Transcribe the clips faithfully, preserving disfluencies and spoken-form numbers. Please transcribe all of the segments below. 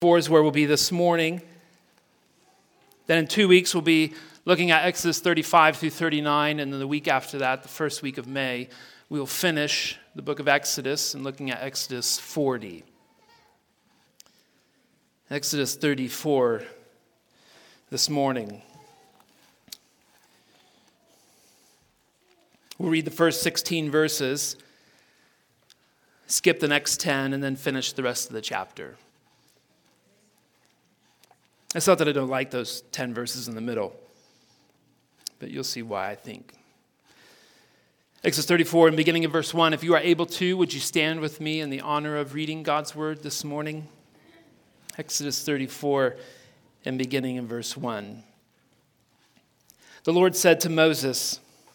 Four is where we'll be this morning. Then in two weeks, we'll be looking at Exodus thirty-five through thirty-nine, and then the week after that, the first week of May, we will finish the book of Exodus and looking at Exodus forty. Exodus thirty-four this morning. We'll read the first sixteen verses, skip the next ten, and then finish the rest of the chapter. It's not that I don't like those ten verses in the middle, but you'll see why, I think. Exodus thirty-four, and beginning in verse one, if you are able to, would you stand with me in the honor of reading God's word this morning? Exodus thirty-four, and beginning in verse one. The Lord said to Moses,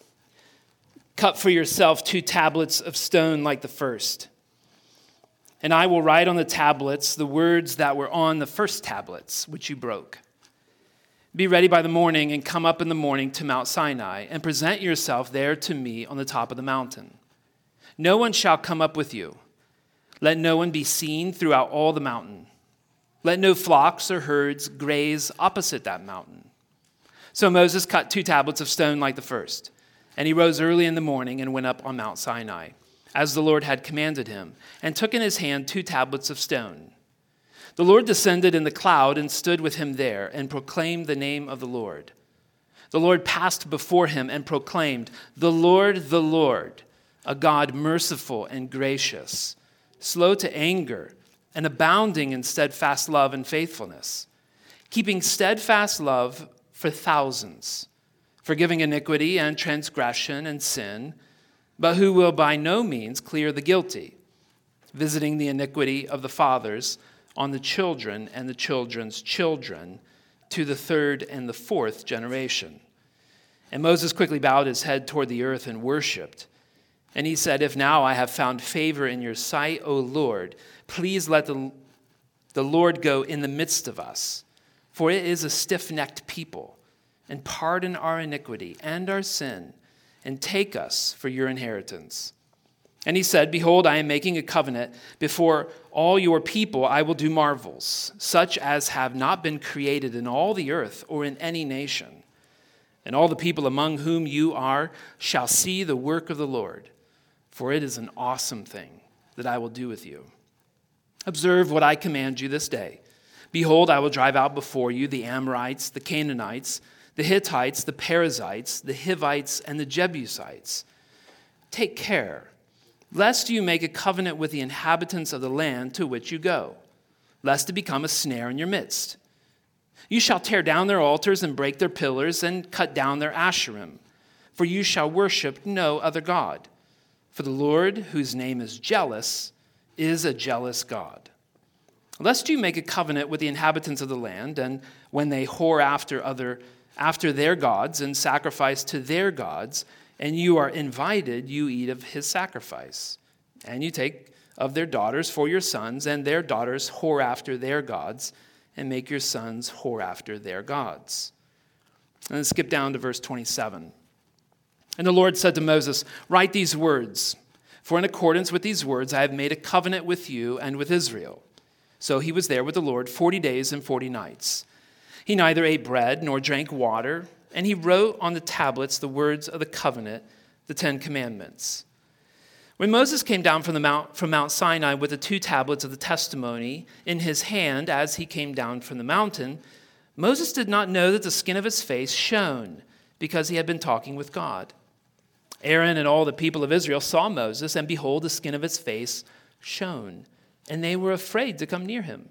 "Cut for yourself two tablets of stone like the first, and I will write on the tablets the words that were on the first tablets, which you broke. Be ready by the morning and come up in the morning to Mount Sinai and present yourself there to me on the top of the mountain. No one shall come up with you. Let no one be seen throughout all the mountain. Let no flocks or herds graze opposite that mountain." So Moses cut two tablets of stone like the first, and he rose early in the morning and went up on Mount Sinai, as the Lord had commanded him, and took in his hand two tablets of stone. The Lord descended in the cloud and stood with him there and proclaimed the name of the Lord. The Lord passed before him and proclaimed, "The Lord, the Lord, a God merciful and gracious, slow to anger, and abounding in steadfast love and faithfulness, keeping steadfast love for thousands, forgiving iniquity and transgression and sin, but who will by no means clear the guilty, visiting the iniquity of the fathers on the children and the children's children to the third and the fourth generation." And Moses quickly bowed his head toward the earth and worshipped. And he said, "If now I have found favor in your sight, O Lord, please let the, the Lord go in the midst of us, for it is a stiff-necked people, and pardon our iniquity and our sin, and take us for your inheritance." And he said, "Behold, I am making a covenant before all your people. I will do marvels, such as have not been created in all the earth or in any nation. And all the people among whom you are shall see the work of the Lord, for it is an awesome thing that I will do with you. Observe what I command you this day. Behold, I will drive out before you the Amorites, the Canaanites, the Hittites, the Perizzites, the Hivites, and the Jebusites. Take care, lest you make a covenant with the inhabitants of the land to which you go, lest it become a snare in your midst. You shall tear down their altars and break their pillars and cut down their Asherim, for you shall worship no other God. For the Lord, whose name is jealous, is a jealous God. Lest you make a covenant with the inhabitants of the land, and when they whore after other after their gods and sacrifice to their gods, and you are invited, you eat of his sacrifice. And you take of their daughters for your sons, and their daughters whore after their gods, and make your sons whore after their gods." And then skip down to verse twenty-seven. And the Lord said to Moses, "Write these words, for in accordance with these words I have made a covenant with you and with Israel." So he was there with the Lord forty days and forty nights. He neither ate bread nor drank water, and he wrote on the tablets the words of the covenant, the Ten Commandments. When Moses came down from the mount from Mount Sinai with the two tablets of the testimony in his hand as he came down from the mountain, Moses did not know that the skin of his face shone, because he had been talking with God. Aaron and all the people of Israel saw Moses, and behold, the skin of his face shone, and they were afraid to come near him.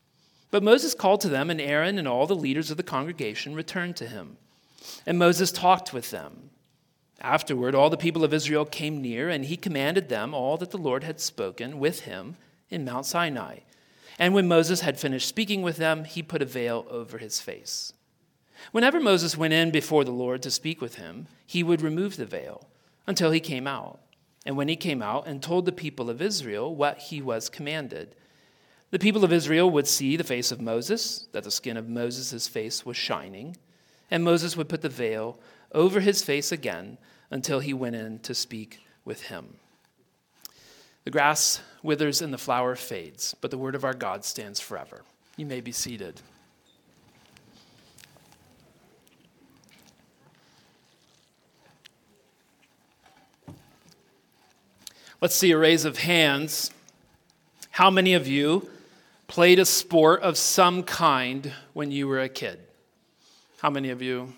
But Moses called to them, and Aaron and all the leaders of the congregation returned to him. And Moses talked with them. Afterward, all the people of Israel came near, and he commanded them all that the Lord had spoken with him in Mount Sinai. And when Moses had finished speaking with them, he put a veil over his face. Whenever Moses went in before the Lord to speak with him, he would remove the veil until he came out. And when he came out and told the people of Israel what he was commanded, the people of Israel would see the face of Moses, that the skin of Moses' face was shining, and Moses would put the veil over his face again until he went in to speak with him. The grass withers and the flower fades, but the word of our God stands forever. You may be seated. Let's see a raise of hands. How many of you played a sport of some kind when you were a kid? How many of you?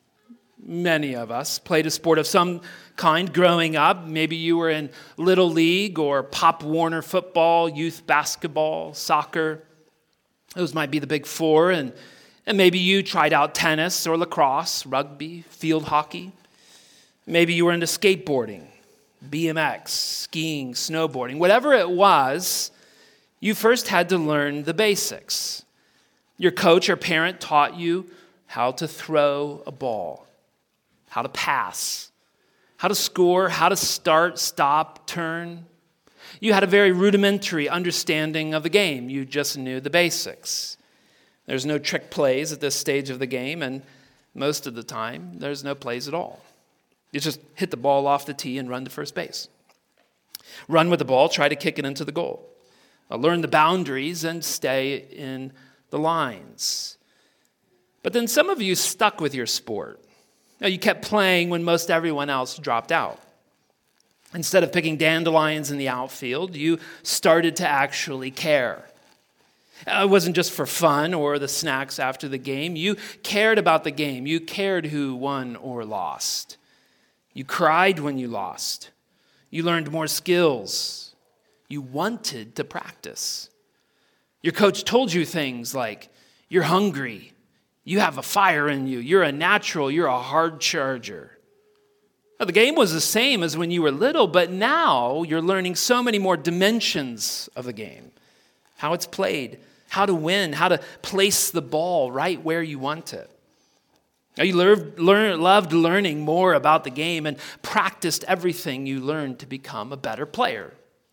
Many of us played a sport of some kind growing up. Maybe you were in Little League or Pop Warner football, youth basketball, soccer. Those might be the big four. And, and maybe you tried out tennis or lacrosse, rugby, field hockey. Maybe you were into skateboarding, B M X, skiing, snowboarding. Whatever it was, you first had to learn the basics. Your coach or parent taught you how to throw a ball, how to pass, how to score, how to start, stop, turn. You had a very rudimentary understanding of the game. You just knew the basics. There's no trick plays at this stage of the game, and most of the time, there's no plays at all. You just hit the ball off the tee and run to first base. Run with the ball, try to kick it into the goal. Learn the boundaries and stay in the lines. But then some of you stuck with your sport. Now, you kept playing when most everyone else dropped out. Instead of picking dandelions in the outfield, you started to actually care. It wasn't just for fun or the snacks after the game. You cared about the game. You cared who won or lost. You cried when you lost. You learned more skills. You wanted to practice. Your coach told you things like, you're hungry. You have a fire in you. You're a natural. You're a hard charger. Now, the game was the same as when you were little, but now you're learning so many more dimensions of the game. How it's played, how to win, how to place the ball right where you want it. Now, you learned, learn, loved learning more about the game and practiced everything you learned to become a better player.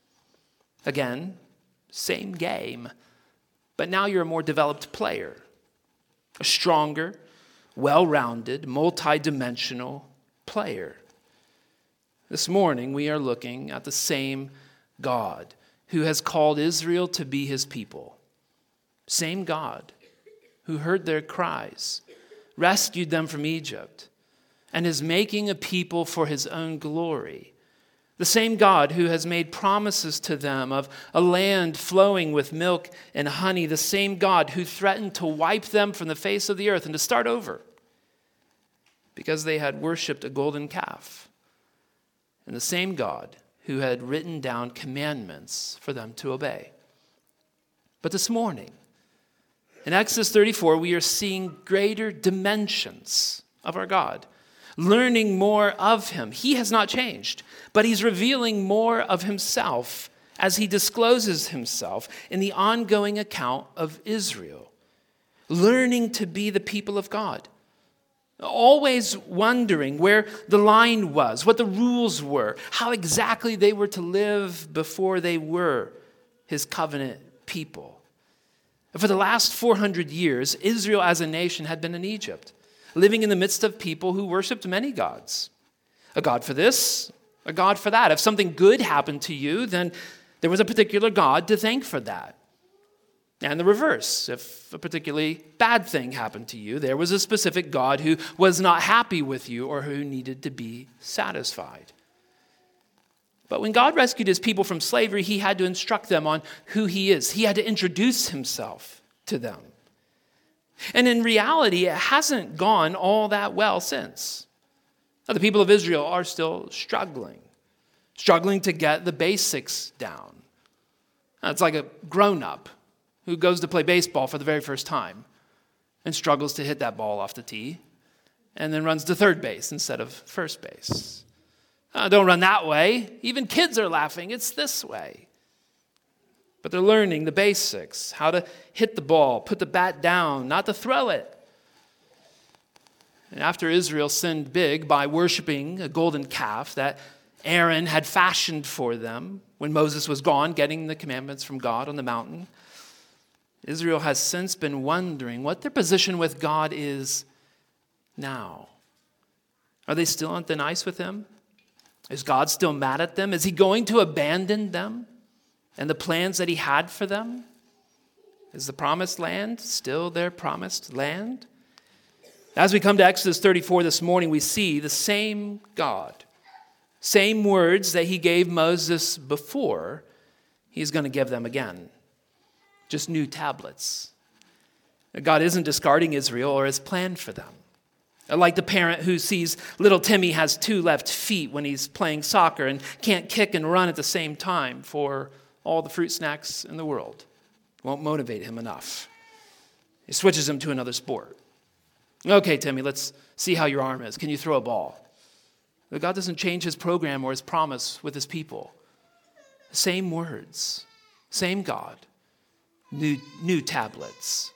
Again, same game, but now you're a more developed player. A stronger, well-rounded, multi-dimensional player. This morning, we are looking at the same God who has called Israel to be his people. Same God who heard their cries, rescued them from Egypt, and is making a people for his own glory. The same God who has made promises to them of a land flowing with milk and honey. The same God who threatened to wipe them from the face of the earth and to start over because they had worshipped a golden calf. And the same God who had written down commandments for them to obey. But this morning, in Exodus thirty-four, we are seeing greater dimensions of our God, learning more of him. He has not changed, but he's revealing more of himself as he discloses himself in the ongoing account of Israel, learning to be the people of God, always wondering where the line was, what the rules were, how exactly they were to live before they were his covenant people. For the last four hundred years, Israel as a nation had been in Egypt, living in the midst of people who worshiped many gods. A god for this, a god for that. If something good happened to you, then there was a particular god to thank for that. And the reverse. If a particularly bad thing happened to you, there was a specific god who was not happy with you or who needed to be satisfied. But when God rescued his people from slavery, he had to instruct them on who he is. He had to introduce himself to them. And in reality, it hasn't gone all that well since. Now, the people of Israel are still struggling, struggling to get the basics down. Now, it's like a grown-up who goes to play baseball for the very first time and struggles to hit that ball off the tee and then runs to third base instead of first base. Uh, don't run that way. Even kids are laughing. It's this way. But they're learning the basics, how to hit the ball, put the bat down, not to throw it. And after Israel sinned big by worshiping a golden calf that Aaron had fashioned for them when Moses was gone, getting the commandments from God on the mountain, Israel has since been wondering what their position with God is now. Are they still on thin ice with him? Is God still mad at them? Is he going to abandon them and the plans that he had for them? Is the promised land still their promised land? As we come to Exodus thirty-four this morning, we see the same God, same words that he gave Moses before, he's going to give them again. Just new tablets. God isn't discarding Israel or his plan for them. Like the parent who sees little Timmy has two left feet when he's playing soccer and can't kick and run at the same time for all the fruit snacks in the world. Won't motivate him enough. He switches him to another sport. Okay, Timmy, let's see how your arm is. Can you throw a ball? But God doesn't change his program or his promise with his people. Same words, same God, new, new tablets.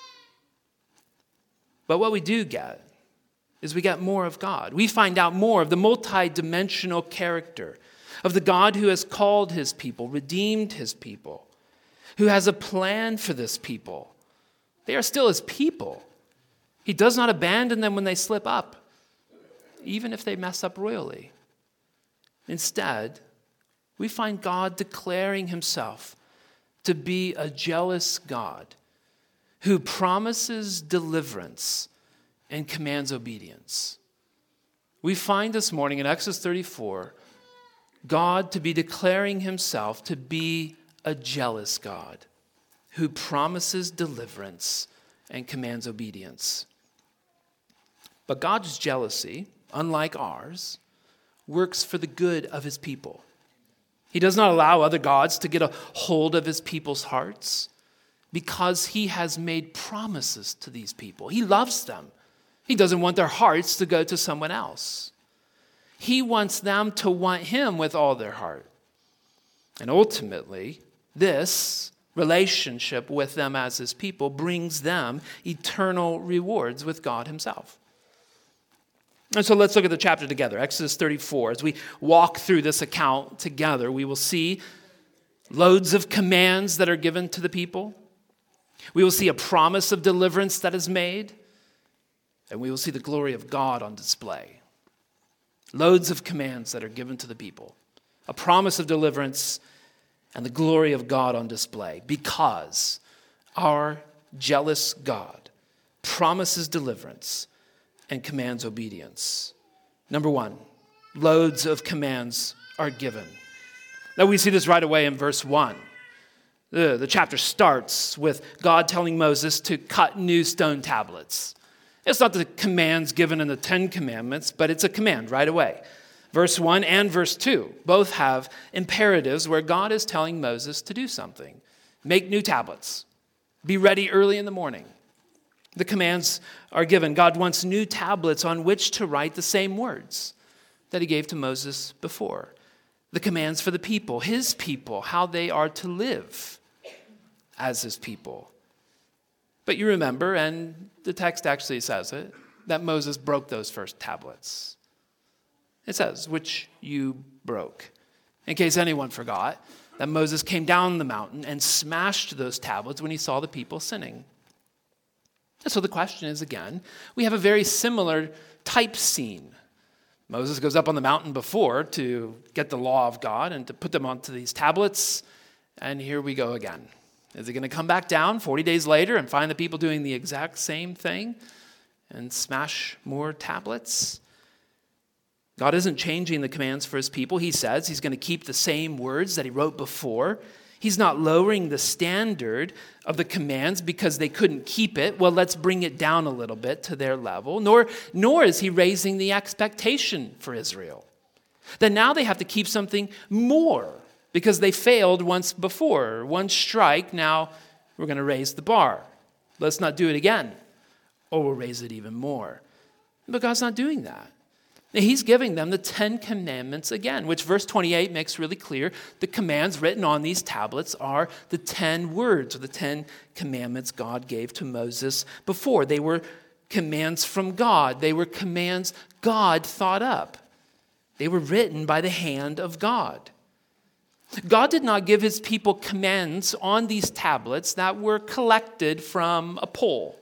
But what we do get is we get more of God. We find out more of the multi-dimensional character of the God who has called his people, redeemed his people, who has a plan for this people. They are still his people. He does not abandon them when they slip up, even if they mess up royally. Instead, we find God declaring himself to be a jealous God who promises deliverance and commands obedience. We find this morning in Exodus thirty-four, God to be declaring himself to be a jealous God who promises deliverance and commands obedience. But God's jealousy, unlike ours, works for the good of his people. He does not allow other gods to get a hold of his people's hearts because he has made promises to these people. He loves them. He doesn't want their hearts to go to someone else. He wants them to want him with all their heart. And ultimately, this relationship with them as his people brings them eternal rewards with God himself. And so let's look at the chapter together, Exodus thirty-four. As we walk through this account together, we will see loads of commands that are given to the people. We will see a promise of deliverance that is made. And we will see the glory of God on display. Loads of commands that are given to the people. A promise of deliverance and the glory of God on display. Because our jealous God promises deliverance and commands obedience. Number one, loads of commands are given. Now we see this right away in verse one. The, the chapter starts with God telling Moses to cut new stone tablets. It's not the commands given in the Ten Commandments, but it's a command right away. Verse one and verse two both have imperatives where God is telling Moses to do something. Make new tablets. Be ready early in the morning. The commands are given. God wants new tablets on which to write the same words that he gave to Moses before. The commands for the people, his people, how they are to live as his people. But you remember, and the text actually says it, that Moses broke those first tablets. It says, which you broke. In case anyone forgot, that Moses came down the mountain and smashed those tablets when he saw the people sinning. And so the question is again, we have a very similar type scene. Moses goes up on the mountain before to get the law of God and to put them onto these tablets, and here we go again. Is he going to come back down forty days later and find the people doing the exact same thing and smash more tablets? God isn't changing the commands for his people. He says he's going to keep the same words that he wrote before. He's not lowering the standard of the commands because they couldn't keep it. Well, let's bring it down a little bit to their level. Nor, nor is he raising the expectation for Israel. That now they have to keep something more because they failed once before. One strike, now we're going to raise the bar. Let's not do it again, or we'll raise it even more. But God's not doing that. He's giving them the Ten Commandments again, which verse twenty-eight makes really clear. The commands written on these tablets are the ten words, or the Ten Commandments God gave to Moses before. They were commands from God. They were commands God thought up. They were written by the hand of God. God did not give his people commands on these tablets that were collected from a poll,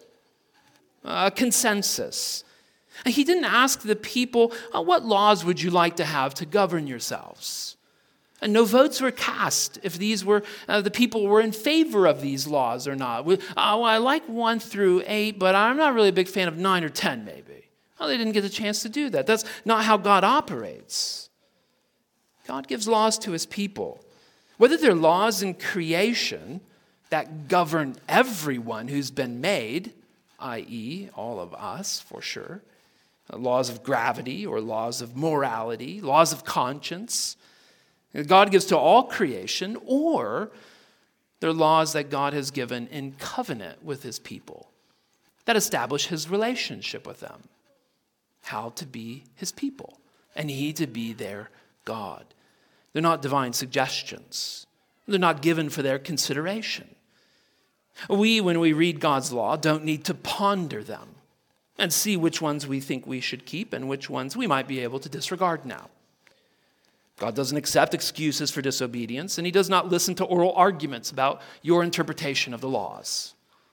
a consensus. He didn't ask the people, oh, what laws would you like to have to govern yourselves? And no votes were cast if these were uh, the people were in favor of these laws or not. We, oh, I like one through eight, but I'm not really a big fan of nine or ten, maybe. Well, they didn't get a chance to do that. That's not how God operates. God gives laws to his people. Whether they're laws in creation that govern everyone who's been made, that is all of us for sure, laws of gravity or laws of morality, laws of conscience, God gives to all creation, or they're laws that God has given in covenant with his people that establish his relationship with them, how to be his people, and he to be their God. They're not divine suggestions. They're not given for their consideration. We, when we read God's law, don't need to ponder them and see which ones we think we should keep and which ones we might be able to disregard now. God doesn't accept excuses for disobedience, and he does not listen to oral arguments about your interpretation of the laws.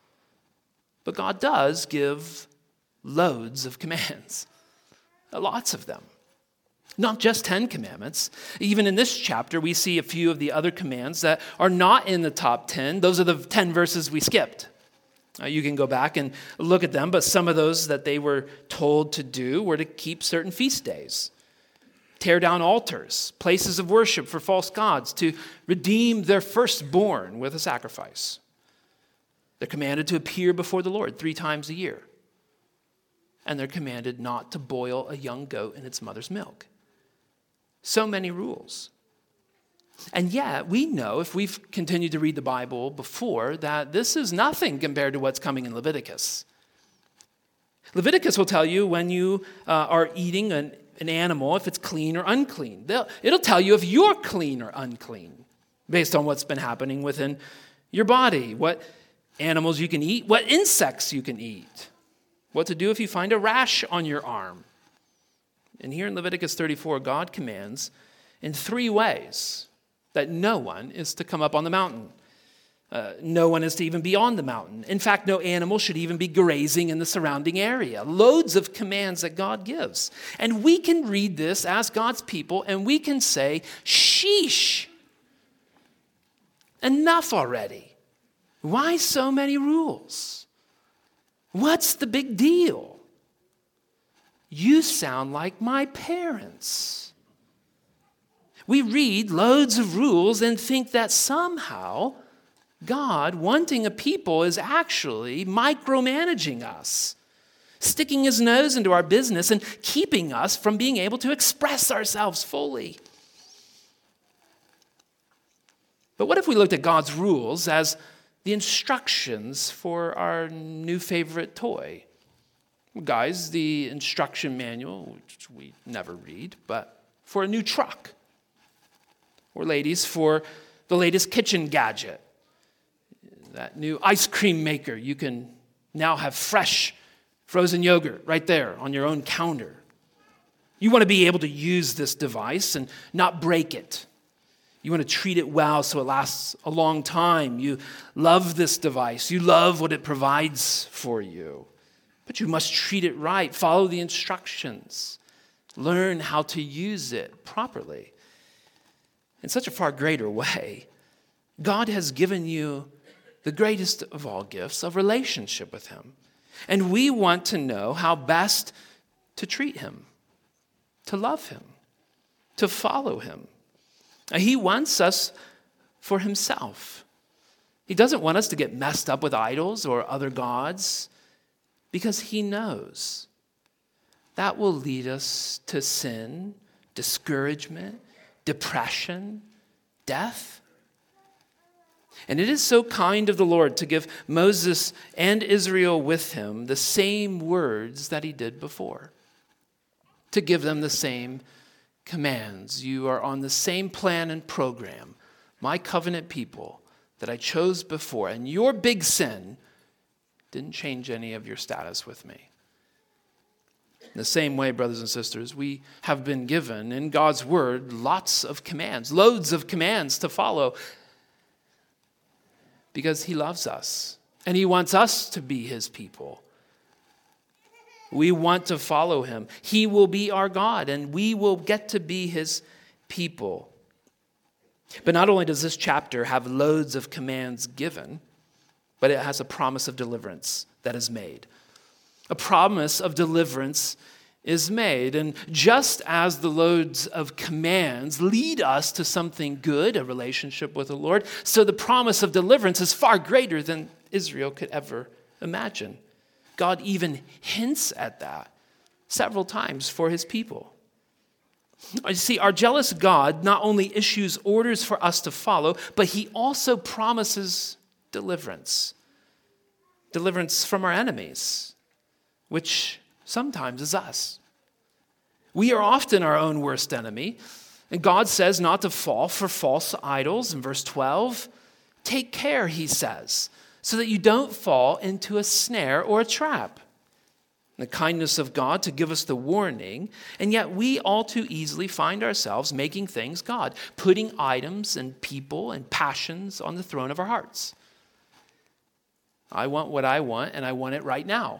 But God does give loads of commands, lots of them. Not just Ten Commandments. Even in this chapter, we see a few of the other commands that are not in the top ten. Those are the ten verses we skipped. Uh, you can go back and look at them, but some of those that they were told to do were to keep certain feast days, tear down altars, places of worship for false gods, to redeem their firstborn with a sacrifice. They're commanded to appear before the Lord three times a year. And they're commanded not to boil a young goat in its mother's milk. So many rules. And yet, we know, if we've continued to read the Bible before, that this is nothing compared to what's coming in Leviticus. Leviticus will tell you when you uh, are eating an, an animal, if it's clean or unclean. They'll, it'll tell you if you're clean or unclean, based on what's been happening within your body, what animals you can eat, what insects you can eat, what to do if you find a rash on your arm. And here in Leviticus thirty-four, God commands in three ways that no one is to come up on the mountain. Uh, no one is to even be on the mountain. In fact, no animal should even be grazing in the surrounding area. Loads of commands that God gives. And we can read this as God's people and we can say, sheesh, enough already. Why so many rules? What's the big deal? You sound like my parents. We read loads of rules and think that somehow God, wanting a people, is actually micromanaging us, sticking his nose into our business and keeping us from being able to express ourselves fully. But what if we looked at God's rules as the instructions for our new favorite toy? Guys, the instruction manual, which we never read, but for a new truck. Or ladies, for the latest kitchen gadget. That new ice cream maker. You can now have fresh frozen yogurt right there on your own counter. You want to be able to use this device and not break it. You want to treat it well so it lasts a long time. You love this device. You love what it provides for you. But you must treat it right. Follow the instructions. Learn how to use it properly. In such a far greater way, God has given you the greatest of all gifts, a relationship with him. And we want to know how best to treat him, to love him, to follow him. He wants us for himself. He doesn't want us to get messed up with idols or other gods, because he knows that will lead us to sin, discouragement, depression, death. And it is so kind of the Lord to give Moses and Israel with him the same words that he did before, to give them the same commands. You are on the same plan and program, my covenant people that I chose before, and your big sin didn't change any of your status with me. In the same way, brothers and sisters, we have been given in God's word lots of commands, loads of commands to follow, because he loves us and he wants us to be his people. We want to follow him. He will be our God and we will get to be his people. But not only does this chapter have loads of commands given, but it has a promise of deliverance that is made. A promise of deliverance is made. And just as the loads of commands lead us to something good, a relationship with the Lord, so the promise of deliverance is far greater than Israel could ever imagine. God even hints at that several times for his people. You see, our jealous God not only issues orders for us to follow, but he also promises deliverance. Deliverance from our enemies, which sometimes is us. We are often our own worst enemy, and God says not to fall for false idols in verse twelve. Take care, he says, so that you don't fall into a snare or a trap. The kindness of God to give us the warning, and yet we all too easily find ourselves making things God, putting items and people and passions on the throne of our hearts. I want what I want, and I want it right now.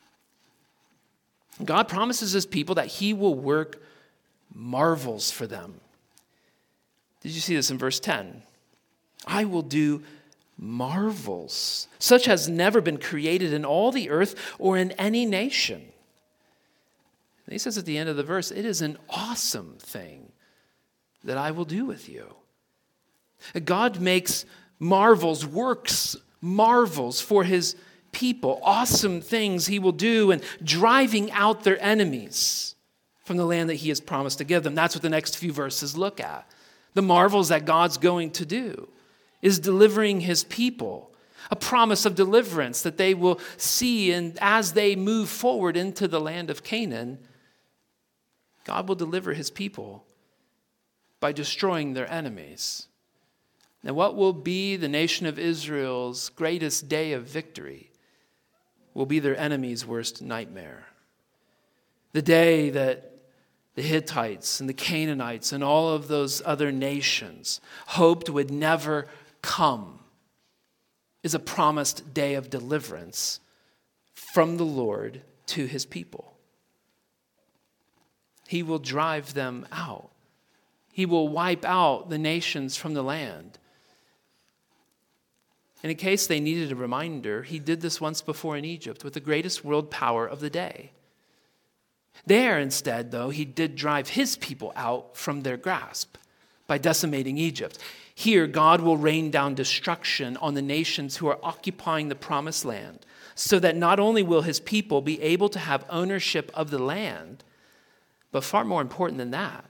God promises his people that he will work marvels for them. Did you see this in verse ten? I will do marvels, such has never been created in all the earth or in any nation. And he says at the end of the verse, it is an awesome thing that I will do with you. God makes marvels, works marvels for his people, awesome things he will do, and driving out their enemies from the land that he has promised to give them. That's what the next few verses look at. The marvels that God's going to do is delivering his people, a promise of deliverance that they will see, and as they move forward into the land of Canaan, God will deliver his people by destroying their enemies. Now, what will be the nation of Israel's greatest day of victory will be their enemy's worst nightmare. The day that the Hittites and the Canaanites and all of those other nations hoped would never come is a promised day of deliverance from the Lord to his people. He will drive them out. He will wipe out the nations from the land. And in case they needed a reminder, he did this once before in Egypt with the greatest world power of the day. There, instead, though, he did drive his people out from their grasp by decimating Egypt. Here, God will rain down destruction on the nations who are occupying the promised land, so that not only will his people be able to have ownership of the land, but far more important than that,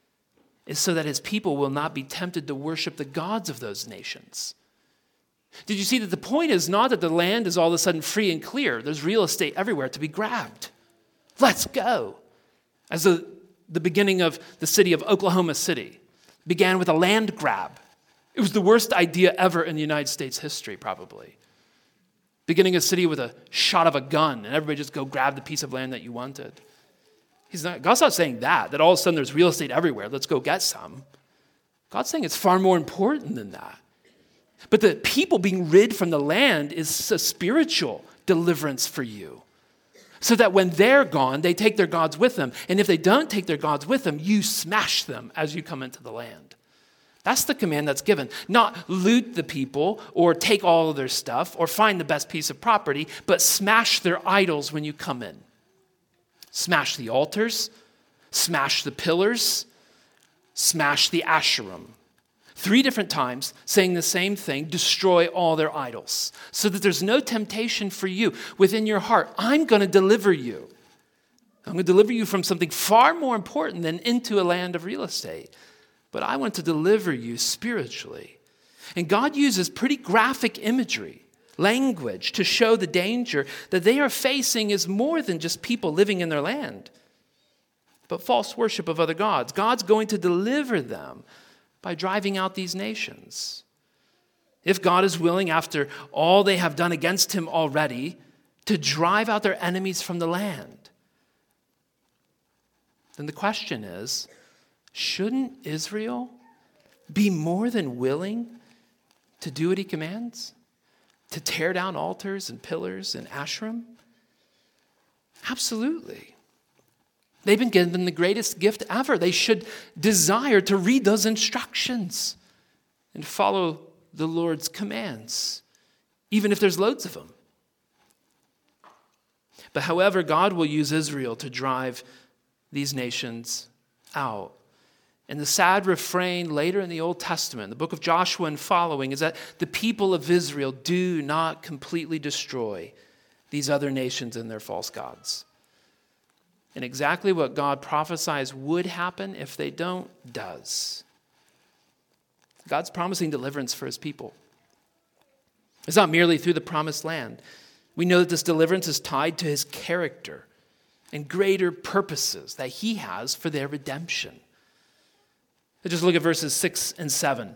is so that his people will not be tempted to worship the gods of those nations. Did you see that the point is not that the land is all of a sudden free and clear? There's real estate everywhere to be grabbed. Let's go. As the, the beginning of the city of Oklahoma City began with a land grab. It was the worst idea ever in the United States history, probably. Beginning a city with a shot of a gun, and everybody just go grab the piece of land that you wanted. He's not, God's not saying that, that all of a sudden there's real estate everywhere. Let's go get some. God's saying it's far more important than that. But the people being rid from the land is a spiritual deliverance for you. So that when they're gone, they take their gods with them. And if they don't take their gods with them, you smash them as you come into the land. That's the command that's given. Not loot the people or take all of their stuff or find the best piece of property, but smash their idols when you come in. Smash the altars, smash the pillars, smash the Asherim. Three different times saying the same thing, destroy all their idols, so that there's no temptation for you within your heart. I'm going to deliver you. I'm going to deliver you from something far more important than into a land of real estate. But I want to deliver you spiritually. And God uses pretty graphic imagery, language, to show the danger that they are facing is more than just people living in their land, but false worship of other gods. God's going to deliver them by driving out these nations. If God is willing, after all they have done against him already, to drive out their enemies from the land, then the question is, shouldn't Israel be more than willing to do what he commands? To tear down altars and pillars and Asherim? Absolutely. They've been given the greatest gift ever. They should desire to read those instructions and follow the Lord's commands, even if there's loads of them. But however, God will use Israel to drive these nations out. And the sad refrain later in the Old Testament, the book of Joshua and following, is that the people of Israel do not completely destroy these other nations and their false gods. And exactly what God prophesies would happen if they don't, does. God's promising deliverance for his people. It's not merely through the promised land. We know that this deliverance is tied to his character and greater purposes that he has for their redemption. Let's just look at verses six and seven.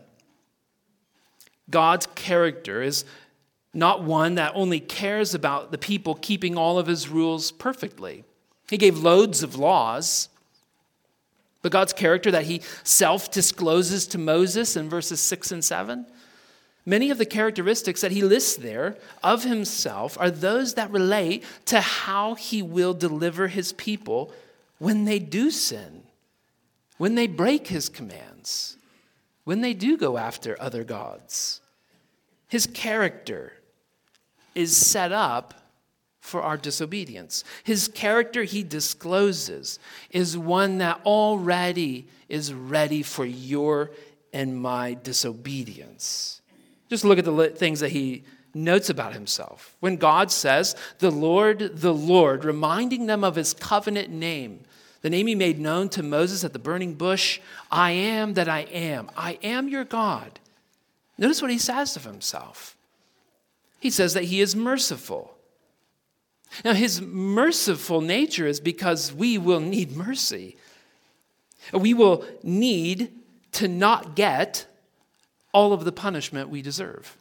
God's character is not one that only cares about the people keeping all of his rules perfectly. He gave loads of laws, but God's character that he self-discloses to Moses in verses six and seven, many of the characteristics that he lists there of himself are those that relate to how he will deliver his people when they do sin, when they break his commands, when they do go after other gods. His character is set up for our disobedience. His character, he discloses, is one that already is ready for your and my disobedience. Just look at the things that he notes about himself. When God says, the Lord, the Lord, reminding them of his covenant name, the name he made known to Moses at the burning bush, I am that I am. I am your God. Notice what he says of himself. He says that he is merciful. Now, his merciful nature is because we will need mercy. We will need to not get all of the punishment we deserve.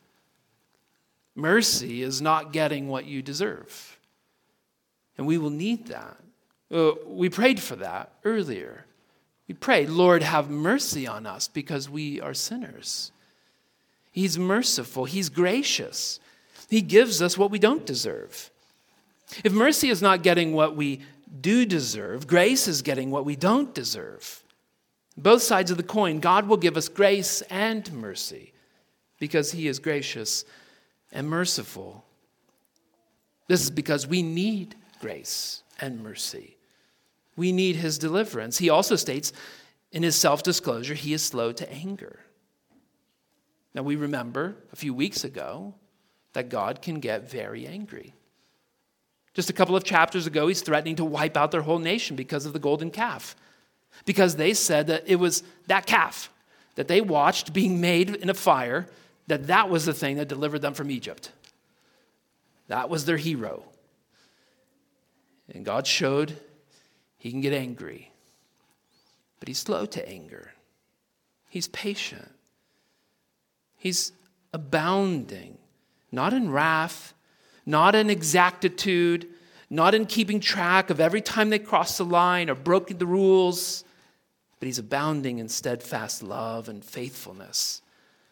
Mercy is not getting what you deserve. And we will need that. Uh, we prayed for that earlier. We prayed, Lord, have mercy on us because we are sinners. He's merciful. He's gracious. He gives us what we don't deserve. If mercy is not getting what we do deserve, grace is getting what we don't deserve. Both sides of the coin, God will give us grace and mercy because he is gracious and merciful. This is because we need grace and mercy. We need his deliverance. He also states in his self-disclosure, he is slow to anger. Now we remember a few weeks ago that God can get very angry. Just a couple of chapters ago, he's threatening to wipe out their whole nation because of the golden calf. Because they said that it was that calf that they watched being made in a fire, that that was the thing that delivered them from Egypt. That was their hero. And God showed he can get angry. But he's slow to anger. He's patient. He's abounding, not in wrath, not in exactitude, not in keeping track of every time they crossed the line or broke the rules, but he's abounding in steadfast love and faithfulness.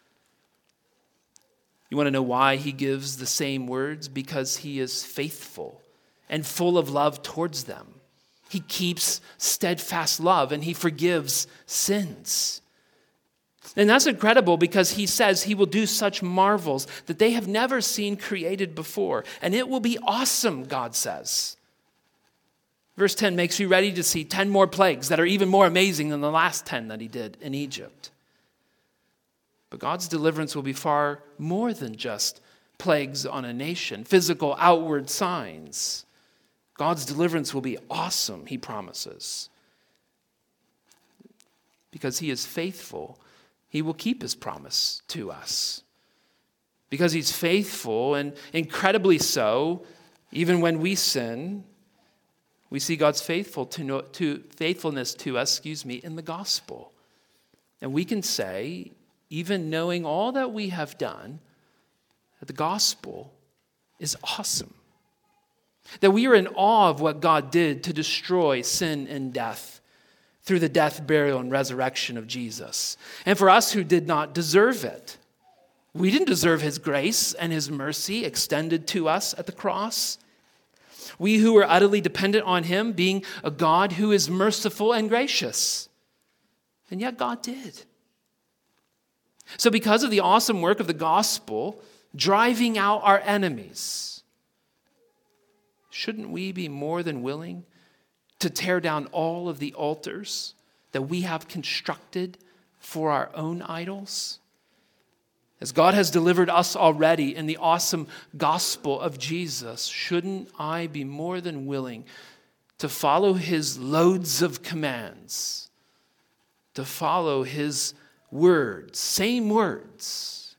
You want to know why he gives the same words? Because he is faithful and full of love towards them. He keeps steadfast love and he forgives sins. And that's incredible because he says he will do such marvels that they have never seen created before. And it will be awesome, God says. Verse ten makes you ready to see ten more plagues that are even more amazing than the last ten that he did in Egypt. But God's deliverance will be far more than just plagues on a nation, physical outward signs. God's deliverance will be awesome, he promises. Because he is faithful, he will keep his promise to us. Because he's faithful and incredibly so, even when we sin, we see God's faithful to, know, to faithfulness to us, excuse me, in the gospel. And we can say, even knowing all that we have done, that the gospel is awesome. That we are in awe of what God did to destroy sin and death through the death, burial, and resurrection of Jesus. And for us who did not deserve it, we didn't deserve his grace and his mercy extended to us at the cross. We who were utterly dependent on him, being a God who is merciful and gracious. And yet God did. So because of the awesome work of the gospel, driving out our enemies, shouldn't we be more than willing to tear down all of the altars that we have constructed for our own idols? As God has delivered us already in the awesome gospel of Jesus, shouldn't I be more than willing to follow his loads of commands, to follow his words, same words,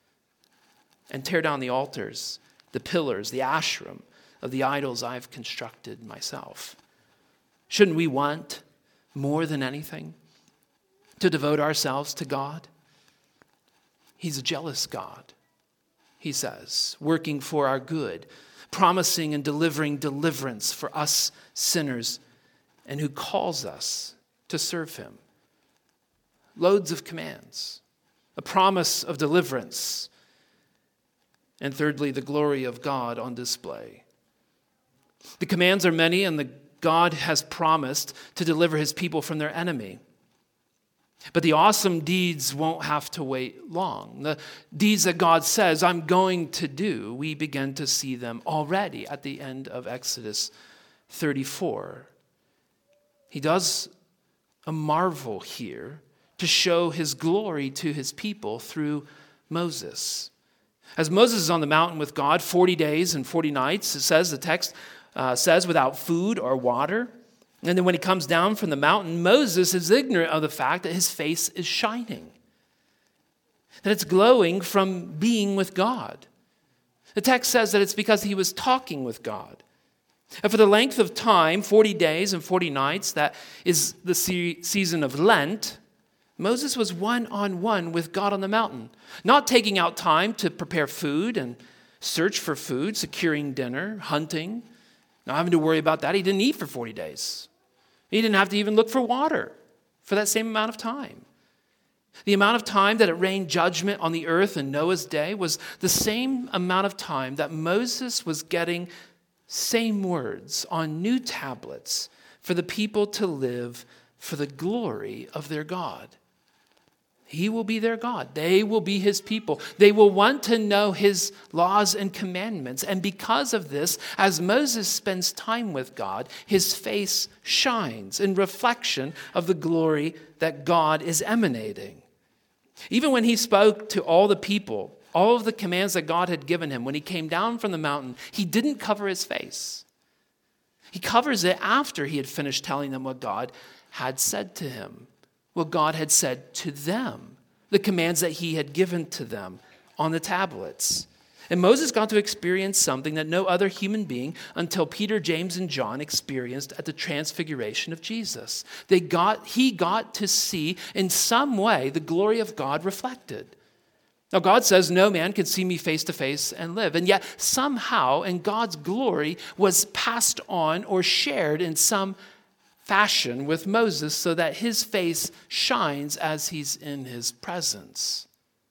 and tear down the altars, the pillars, the ashram of the idols I've constructed myself? Shouldn't we want more than anything to devote ourselves to God? He's a jealous God, he says, working for our good, promising and delivering deliverance for us sinners, and who calls us to serve him. Loads of commands, a promise of deliverance, and thirdly, the glory of God on display. The commands are many, and the God has promised to deliver his people from their enemy. But the awesome deeds won't have to wait long. The deeds that God says, I'm going to do, we begin to see them already at the end of Exodus thirty-four. He does a marvel here to show his glory to his people through Moses. As Moses is on the mountain with God forty days and forty nights, it says, the text uh, says, without food or water. And then when he comes down from the mountain, Moses is ignorant of the fact that his face is shining, that it's glowing from being with God. The text says that it's because he was talking with God. And for the length of time, forty days and forty nights, that is the se- season of Lent, Moses was one-on-one with God on the mountain, not taking out time to prepare food and search for food, securing dinner, hunting, not having to worry about that. He didn't eat for forty days. He didn't have to even look for water for that same amount of time. The amount of time that it rained judgment on the earth in Noah's day was the same amount of time that Moses was getting same words on new tablets for the people to live for the glory of their God. He will be their God. They will be his people. They will want to know his laws and commandments. And because of this, as Moses spends time with God, his face shines in reflection of the glory that God is emanating. Even when he spoke to all the people, all of the commands that God had given him, when he came down from the mountain, he didn't cover his face. He covers it after he had finished telling them what God had said to him, what God had said to them, the commands that he had given to them on the tablets. And Moses got to experience something that no other human being until Peter, James, and John experienced at the transfiguration of Jesus. They got, he got to see in some way the glory of God reflected. Now, God says, no man can see me face to face and live. And yet, somehow, in God's glory was passed on or shared in some fashion with Moses so that his face shines as he's in his presence.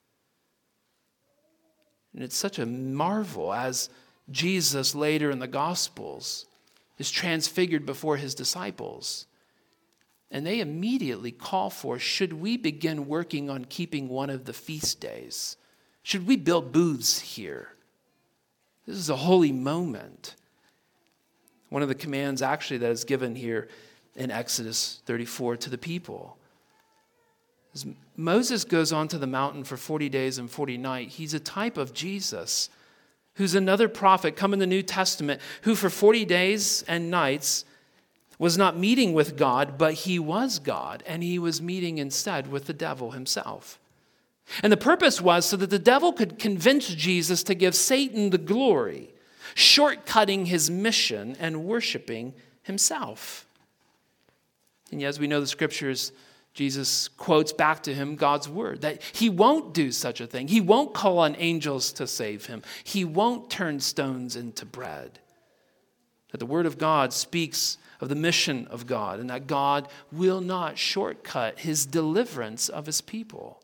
And it's such a marvel as Jesus later in the Gospels is transfigured before his disciples. And they immediately call for, should we begin working on keeping one of the feast days? Should we build booths here? This is a holy moment. One of the commands actually that is given here in Exodus thirty-four to the people. As Moses goes on to the mountain for forty days and forty nights, he's a type of Jesus, who's another prophet come in the New Testament, who for forty days and nights was not meeting with God, but he was God, and he was meeting instead with the devil himself. And the purpose was so that the devil could convince Jesus to give Satan the glory, shortcutting his mission and worshiping himself. And as we know the scriptures, Jesus quotes back to him God's word, that he won't do such a thing. He won't call on angels to save him. He won't turn stones into bread. That the word of God speaks of the mission of God, and that God will not shortcut his deliverance of his people.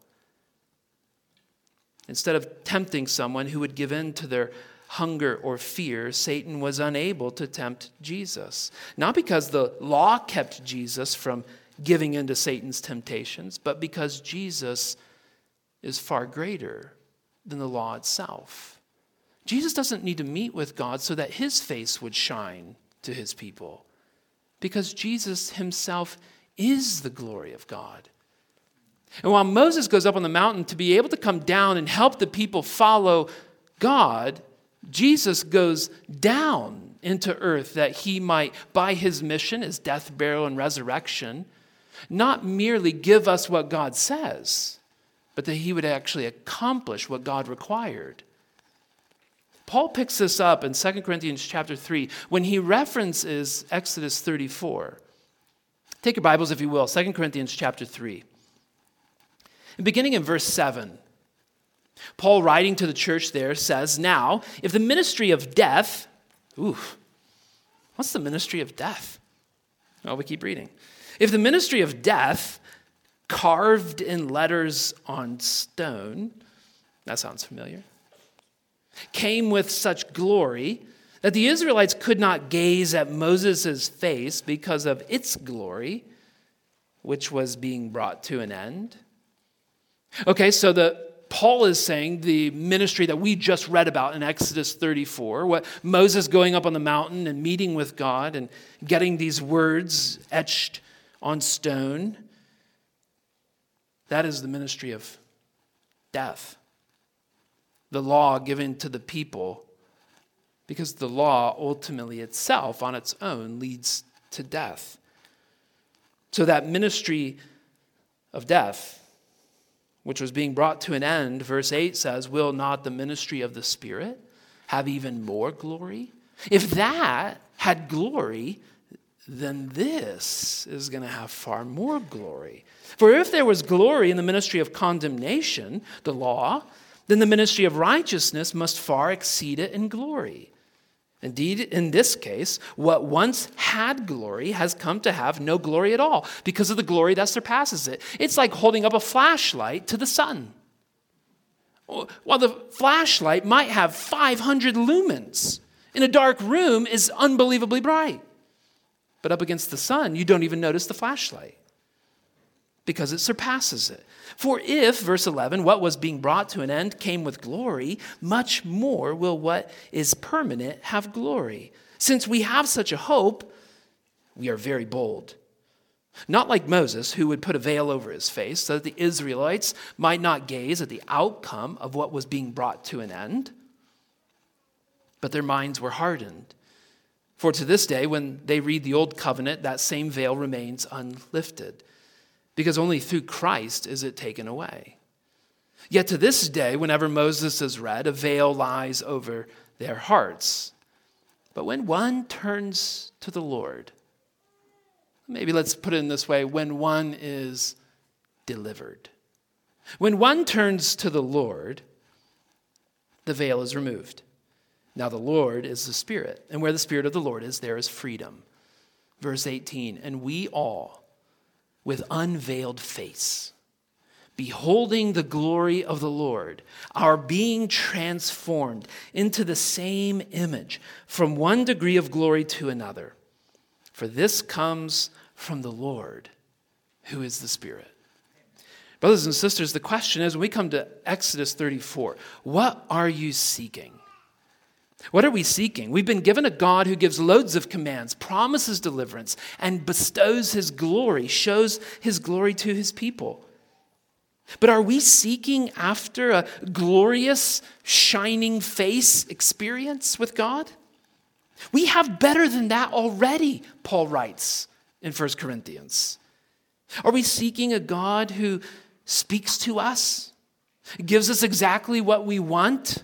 Instead of tempting someone who would give in to their hunger or fear, Satan was unable to tempt Jesus. Not because the law kept Jesus from giving in to Satan's temptations, but because Jesus is far greater than the law itself. Jesus doesn't need to meet with God so that his face would shine to his people, because Jesus himself is the glory of God. And while Moses goes up on the mountain to be able to come down and help the people follow God, Jesus goes down into earth that he might, by his mission, his death, burial, and resurrection, not merely give us what God says, but that he would actually accomplish what God required. Paul picks this up in Second Corinthians chapter three when he references Exodus thirty-four. Take your Bibles, if you will, Second Corinthians chapter three. And beginning in verse seven, Paul, writing to the church there, says, "Now, if the ministry of death," ooh, what's the ministry of death? Well, we keep reading. "If the ministry of death, carved in letters on stone," that sounds familiar, "came with such glory that the Israelites could not gaze at Moses' face because of its glory, which was being brought to an end." Okay, so the Paul is saying the ministry that we just read about in Exodus thirty-four, what Moses going up on the mountain and meeting with God and getting these words etched on stone, that is the ministry of death. The law given to the people, because the law ultimately itself on its own leads to death. So that ministry of death, which was being brought to an end, verse eight says, "Will not the ministry of the Spirit have even more glory?" If that had glory, then this is going to have far more glory. For if there was glory in the ministry of condemnation, the law, then the ministry of righteousness must far exceed it in glory. Indeed, in this case, what once had glory has come to have no glory at all because of the glory that surpasses it. It's like holding up a flashlight to the sun. While the flashlight might have five hundred lumens, in a dark room is unbelievably bright. But up against the sun, you don't even notice the flashlight because it surpasses it. For if, verse eleven, what was being brought to an end came with glory, much more will what is permanent have glory. Since we have such a hope, we are very bold. Not like Moses, who would put a veil over his face so that the Israelites might not gaze at the outcome of what was being brought to an end. But their minds were hardened. For to this day, when they read the Old Covenant, that same veil remains unlifted, because only through Christ is it taken away. Yet to this day, whenever Moses is read, a veil lies over their hearts. But when one turns to the Lord, maybe let's put it in this way, when one is delivered. When one turns to the Lord, the veil is removed. Now the Lord is the Spirit, and where the Spirit of the Lord is, there is freedom. Verse eighteen, "And we all, with unveiled face, beholding the glory of the Lord, are being transformed into the same image from one degree of glory to another. For this comes from the Lord, who is the Spirit." Brothers and sisters, the question is, when we come to Exodus thirty-four, what are you seeking? What are we seeking? We've been given a God who gives loads of commands, promises deliverance, and bestows his glory, shows his glory to his people. But are we seeking after a glorious, shining face experience with God? We have better than that already, Paul writes in First Corinthians. Are we seeking a God who speaks to us, gives us exactly what we want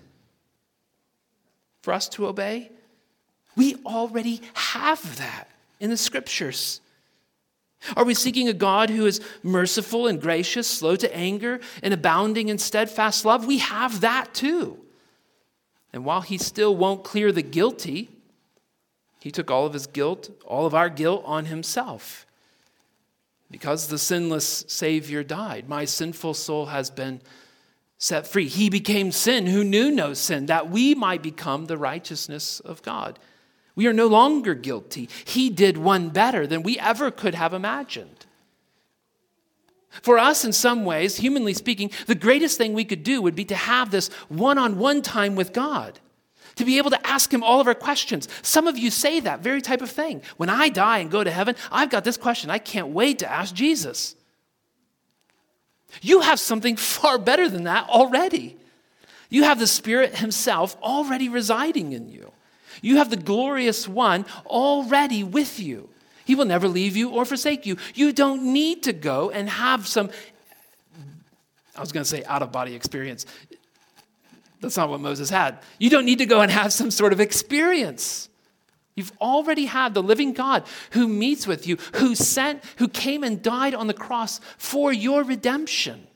for us to obey? We already have that in the scriptures. Are we seeking a God who is merciful and gracious, slow to anger, and abounding in steadfast love? We have that too. And while he still won't clear the guilty, he took all of his guilt, all of our guilt on himself. Because the sinless Savior died, my sinful soul has been set free. He became sin who knew no sin, that we might become the righteousness of God. We are no longer guilty. He did one better than we ever could have imagined. For us, in some ways, humanly speaking, the greatest thing we could do would be to have this one-on-one time with God, to be able to ask him all of our questions. Some of you say that very type of thing. When I die and go to heaven, I've got this question I can't wait to ask Jesus. You have something far better than that already. You have the Spirit himself already residing in you. You have the glorious one already with you. He will never leave you or forsake you. You don't need to go and have some, I was going to say out-of-body experience. That's not what Moses had. You don't need to go and have some sort of experience. You've already had the living God who meets with you, who sent, who came and died on the cross for your redemption.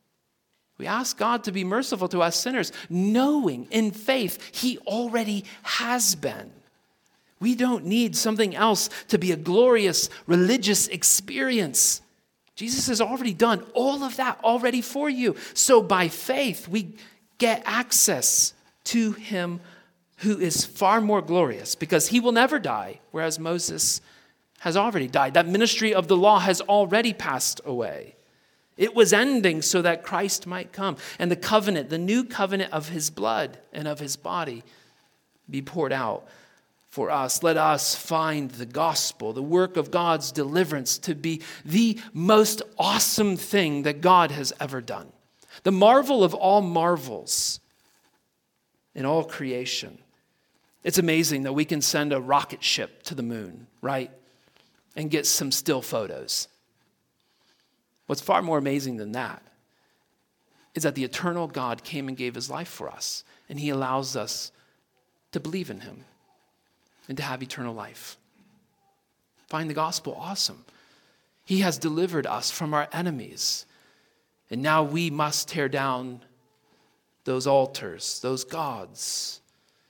We ask God to be merciful to us sinners, knowing in faith he already has been. We don't need something else to be a glorious religious experience. Jesus has already done all of that already for you. So by faith, we get access to him who is far more glorious because he will never die, whereas Moses has already died. That ministry of the law has already passed away. It was ending so that Christ might come and the covenant, the new covenant of his blood and of his body be poured out for us. Let us find the gospel, the work of God's deliverance, to be the most awesome thing that God has ever done. The marvel of all marvels in all creation. It's amazing that we can send a rocket ship to the moon, right? And get some still photos. What's far more amazing than that is that the eternal God came and gave his life for us, and he allows us to believe in him and to have eternal life. Find the gospel awesome. He has delivered us from our enemies, and now we must tear down those altars, those gods.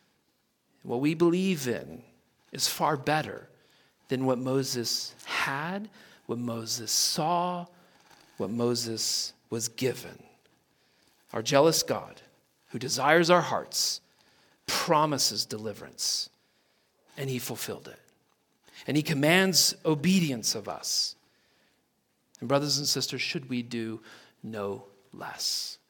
What we believe in is far better than what Moses had, what Moses saw, what Moses was given. Our jealous God, who desires our hearts, promises deliverance, and he fulfilled it. And he commands obedience of us. And brothers and sisters, should we do no less?